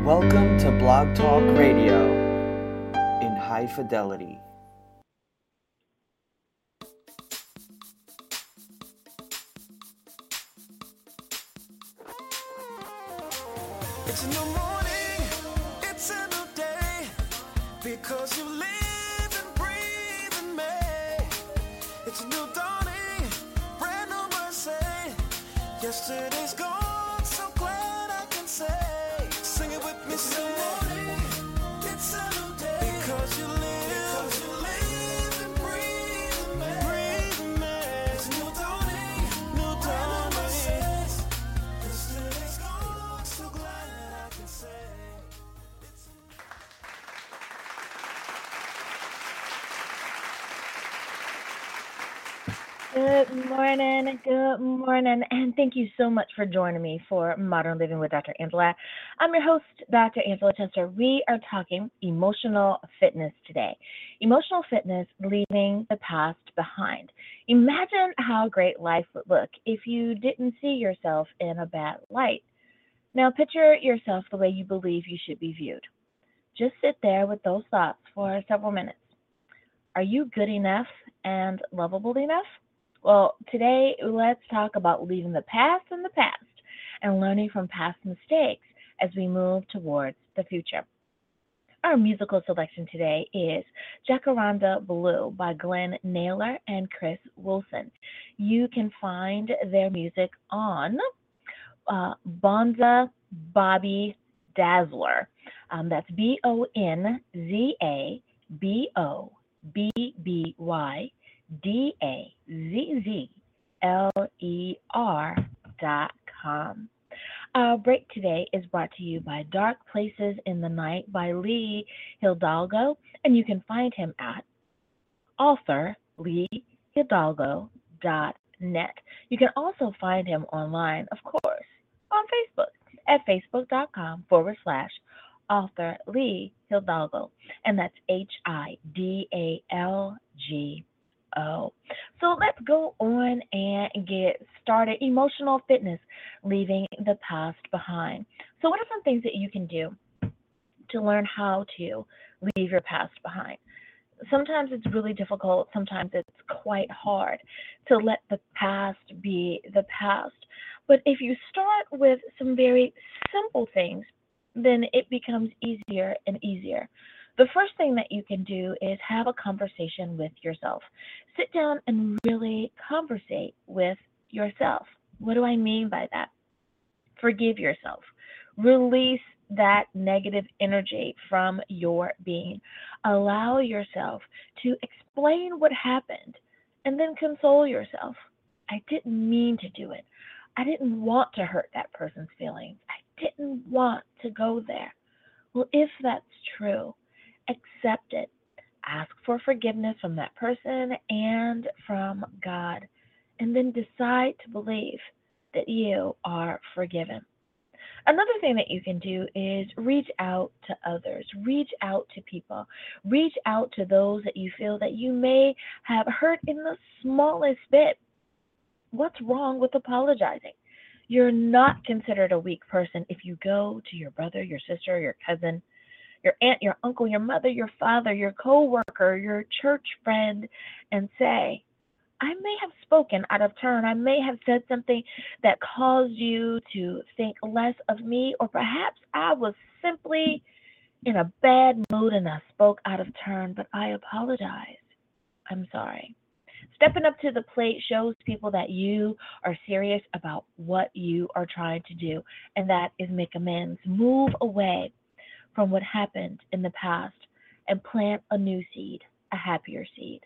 Welcome to Blog Talk Radio in high fidelity. It's a new morning, it's a new day, because you live and breathe in me. It's a new dawning, brand new mercy. Yesterday's gone, so glad I can say. Sing it with me, it's a new morning, it's a new day, because you live and breathe in me. Breathe in me. It's a new dawning, brand new mercy. Yesterday's gone, so glad I can say. Good morning, and thank you so much for joining me for Modern Living with Dr. Angela. I'm your host, Dr. Angela Tensor. We are talking emotional fitness today. Emotional fitness, leaving the past behind. Imagine how great life would look if you didn't see yourself in a bad light. Now picture yourself the way you believe you should be viewed. Just sit there with those thoughts for several minutes. Are you good enough and lovable enough? Well, today let's talk about leaving the past in the past and learning from past mistakes as we move towards the future. Our musical selection today is Jacaranda Blue by Glenn Naylor and Chris Wilson. You can find their music on Bonza Bobby Dazzler. That's BonzaBobbyDazzler.com. Our break today is brought to you by Dark Places in the Night by Lee Hidalgo, and you can find him at authorleehidalgo.net. You can also find him online, of course, on Facebook at facebook.com/author Lee Hidalgo, and that's Hidalgo. So let's go on and get started. Emotional fitness, leaving the past behind. So what are some things that you can do to learn how to leave your past behind? Sometimes it's really difficult. Sometimes it's quite hard to let the past be the past. But if you start with some very simple things, then it becomes easier and easier. The first thing that you can do is have a conversation with yourself. Sit down and really conversate with yourself. What do I mean by that? Forgive yourself. Release that negative energy from your being. Allow yourself to explain what happened and then console yourself. I didn't mean to do it. I didn't want to hurt that person's feelings. I didn't want to go there. Well, if that's true, accept it. Ask for forgiveness from that person and from God, and then decide to believe that you are forgiven. Another thing that you can do is reach out to others, reach out to people, reach out to those that you feel that you may have hurt in the smallest bit. What's wrong with apologizing? You're not considered a weak person if you go to your brother, your sister, your cousin, your aunt, your uncle, your mother, your father, your coworker, your church friend, and say, I may have spoken out of turn. I may have said something that caused you to think less of me, or perhaps I was simply in a bad mood and I spoke out of turn, but I apologize. I'm sorry. Stepping up to the plate shows people that you are serious about what you are trying to do, and that is make amends. Move away from what happened in the past and plant a new seed, a happier seed.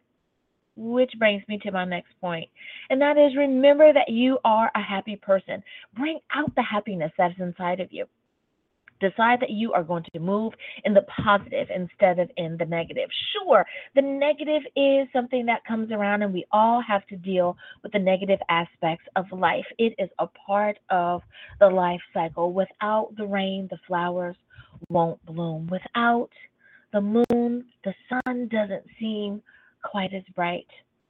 Which brings me to my next point, and that is remember that you are a happy person. Bring out the happiness that is inside of you. Decide that you are going to move in the positive instead of in the negative. Sure, the negative is something that comes around, and we all have to deal with the negative aspects of life. It is a part of the life cycle. Without the rain, the flowers won't bloom. Without the moon, the sun doesn't seem quite as bright.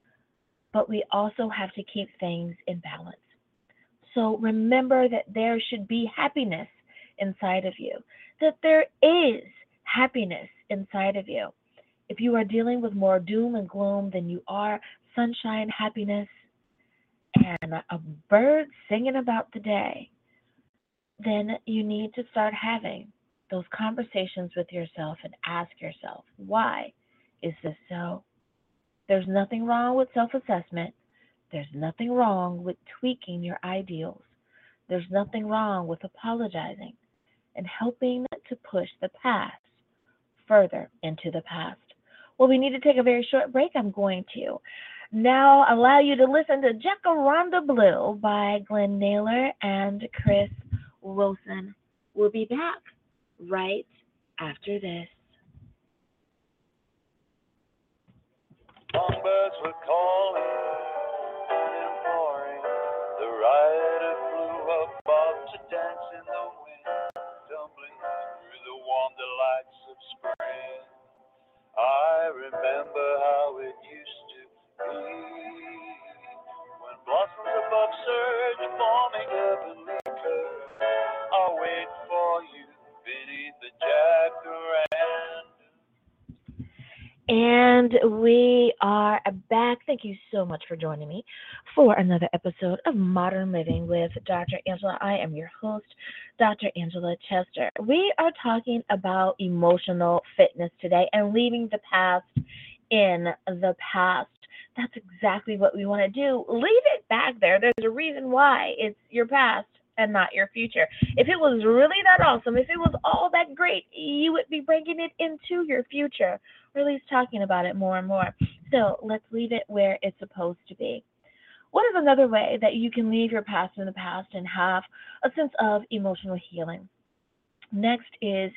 But we also have to keep things in balance. So remember that there should be happiness inside of you, that there is happiness inside of you. If you are dealing with more doom and gloom than you are sunshine, happiness, and a bird singing about the day, then you need to start having those conversations with yourself and ask yourself, why is this so? There's nothing wrong with self assessment. There's nothing wrong with tweaking your ideals. There's nothing wrong with apologizing and helping to push the past further into the past. Well, we need to take a very short break. I'm going to now allow you to listen to Jacaranda Blue by Glenn Naylor and Chris Wilson. We'll be back right after this. Songbirds were calling and imploring. The rider flew above to dance in the wind, tumbling through the warm delights of spring. I remember how it used to be when blossoms above surge, forming heavenly curves. I'll wait for you beneath the jacaranda. And we are back. Thank you so much for joining me for another episode of Modern Living with Dr. Angela. I am your host, Dr. Angela Chester. We are talking about emotional fitness today and leaving the past in the past. That's exactly what we want to do. Leave it back there. There's a reason why it's your past and not your future. If it was really that awesome, if it was all that great, you would be bringing it into your future, or at least talking about it more and more. So let's leave it where it's supposed to be. What is another way that you can leave your past in the past and have a sense of emotional healing? Next is,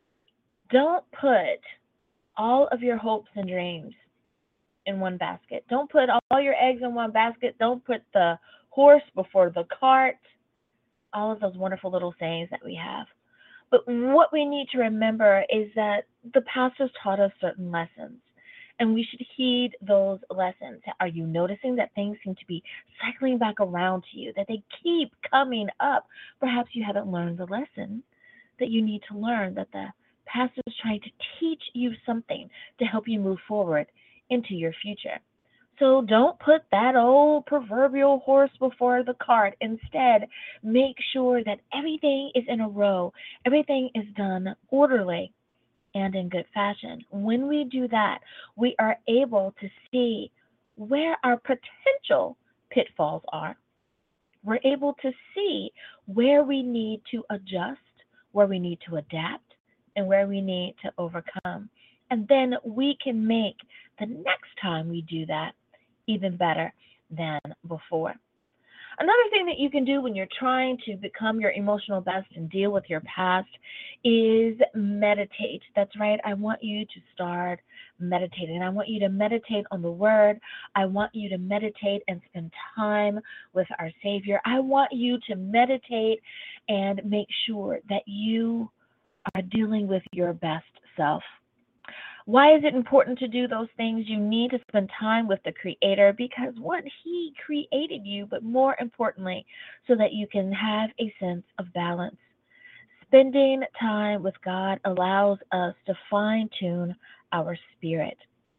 don't put all of your hopes and dreams in one basket. Don't put all your eggs in one basket. Don't put the horse before the cart. All of those wonderful little sayings that we have. But what we need to remember is that the past has taught us certain lessons, and we should heed those lessons. Are you noticing that things seem to be cycling back around to you, that they keep coming up? Perhaps you haven't learned the lesson that you need to learn, that the past is trying to teach you something to help you move forward into your future. So don't put that old proverbial horse before the cart. Instead, make sure that everything is in a row, everything is done orderly and in good fashion. When we do that, we are able to see where our potential pitfalls are. We're able to see where we need to adjust, where we need to adapt, and where we need to overcome. And then we can make the next time we do that even better than before. Another thing that you can do when you're trying to become your emotional best and deal with your past is meditate. That's right. I want you to start meditating. I want you to meditate on the Word. I want you to meditate and spend time with our Savior. I want you to meditate and make sure that you are dealing with your best self. Why is it important to do those things? You need to spend time with the Creator because, one, He created you, but more importantly, so that you can have a sense of balance. Spending time with God allows us to fine-tune our spirit.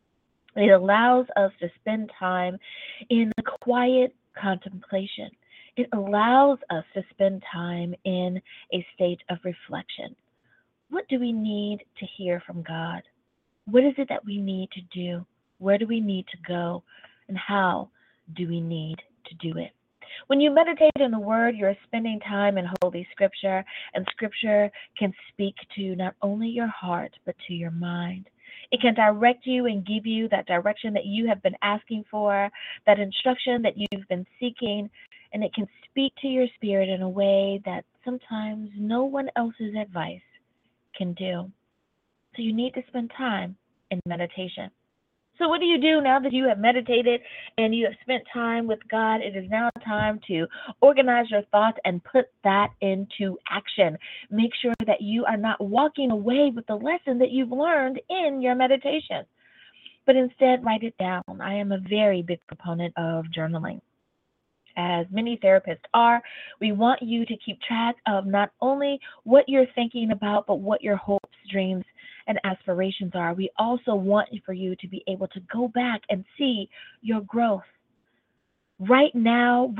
It allows us to spend time in quiet contemplation. It allows us to spend time in a state of reflection. What do we need to hear from God? What is it that we need to do? Where do we need to go? And how do we need to do it? When you meditate in the Word, you're spending time in Holy Scripture, and Scripture can speak to not only your heart, but to your mind. It can direct you and give you that direction that you have been asking for, that instruction that you've been seeking, and it can speak to your spirit in a way that sometimes no one else's advice can do. So you need to spend time in meditation. So what do you do now that you have meditated and you have spent time with God? It is now time to organize your thoughts and put that into action. Make sure that you are not walking away with the lesson that you've learned in your meditation, but instead write it down. I am a very big proponent of journaling. as many therapists are. We want you to keep track of not only what you're thinking about, but what your hopes, dreams, and aspirations are. We also want for you to be able to go back and see your growth right now,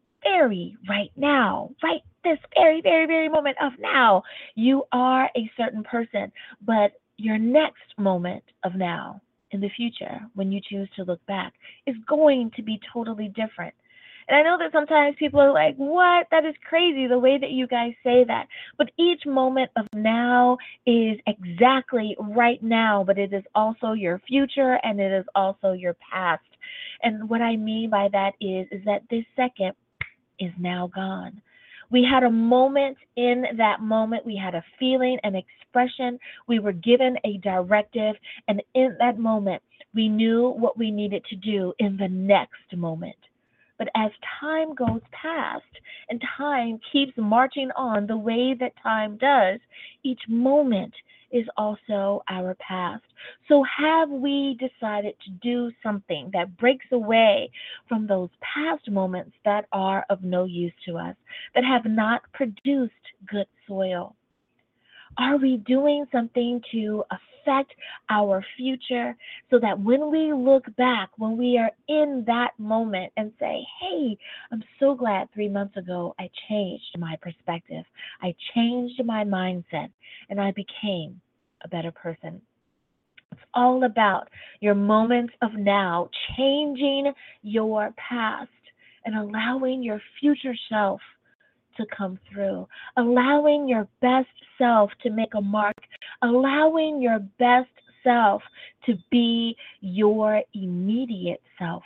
right now, right this very, very, very moment of now. You are a certain person, but your next moment of now in the future, when you choose to look back, is going to be totally different. And I know that sometimes people are like, what? That is crazy, the way that you guys say that. But each moment of now is exactly right now, but it is also your future and it is also your past. And what I mean by that is that this second is now gone. We had a moment. In that moment, we had a feeling, an expression. We were given a directive. And in that moment, we knew what we needed to do in the next moment. But as time goes past and time keeps marching on the way that time does, each moment is also our past. So have we decided to do something that breaks away from those past moments that are of no use to us, that have not produced good soil? Are we doing something to affect our future so that when we look back, when we are in that moment and say, hey, I'm so glad 3 months ago I changed my perspective, I changed my mindset, and I became a better person? It's all about your moments of now, changing your past and allowing your future self to come through, allowing your best self to make a mark, allowing your best self to be your immediate self,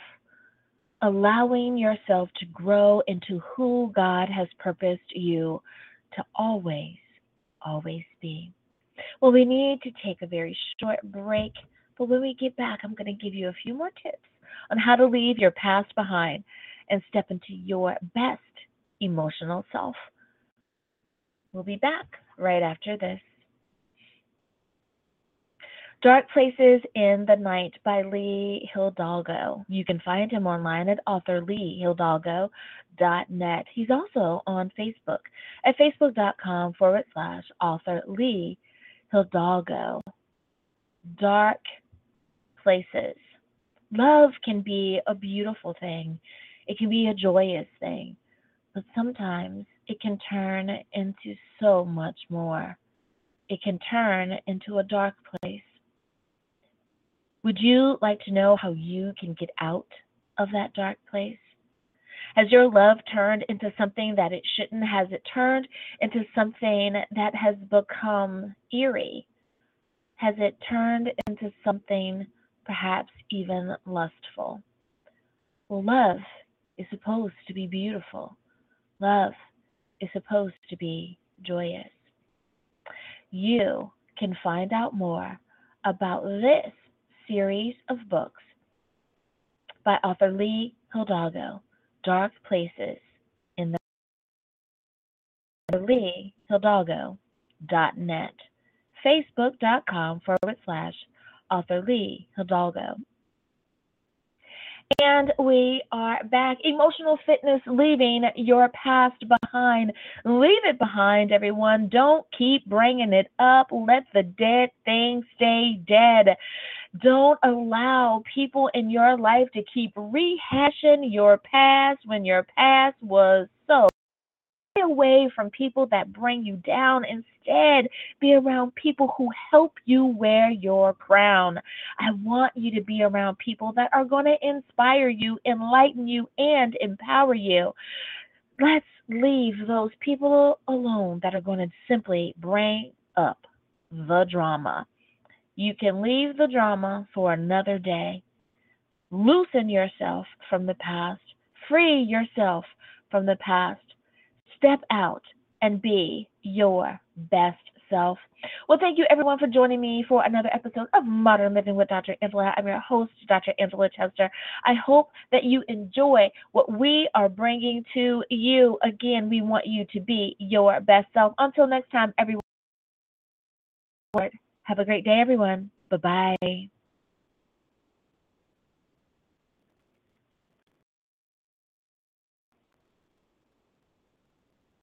allowing yourself to grow into who God has purposed you to always, always be. Well, we need to take a very short break, but when we get back, I'm going to give you a few more tips on how to leave your past behind and step into your best emotional self. We'll be back right after this. Dark Places in the Night by Lee Hidalgo. You can find him online at authorleehidalgo.net. He's also on Facebook at facebook.com/author Lee Hidalgo. Dark Places. Love can be a beautiful thing. It can be a joyous thing. But sometimes it can turn into so much more. It can turn into a dark place. Would you like to know how you can get out of that dark place? Has your love turned into something that it shouldn't? Has it turned into something that has become eerie? Has it turned into something perhaps even lustful? Well, love is supposed to be beautiful. Love is supposed to be joyous. You can find out more about this series of books by author Lee Hidalgo, Dark Places in the leehidalgo.net, facebook.com/author Lee Hidalgo. And we are back. Emotional fitness, leaving your past behind. Leave it behind, everyone. Don't keep bringing it up. Let the dead thing stay dead. Don't allow people in your life to keep rehashing your past when your past was so. Stay away from people that bring you down. Instead, be around people who help you wear your crown. I want you to be around people that are going to inspire you, enlighten you, and empower you. Let's leave those people alone that are going to simply bring up the drama. You can leave the drama for another day. Loosen yourself from the past. Free yourself from the past. Step out and be your best self. Well, thank you everyone for joining me for another episode of Modern Living with Dr. Angela. I'm your host, Dr. Angela Chester. I hope that you enjoy what we are bringing to you. Again, we want you to be your best self. Until next time, everyone, have a great day, everyone. Bye-bye.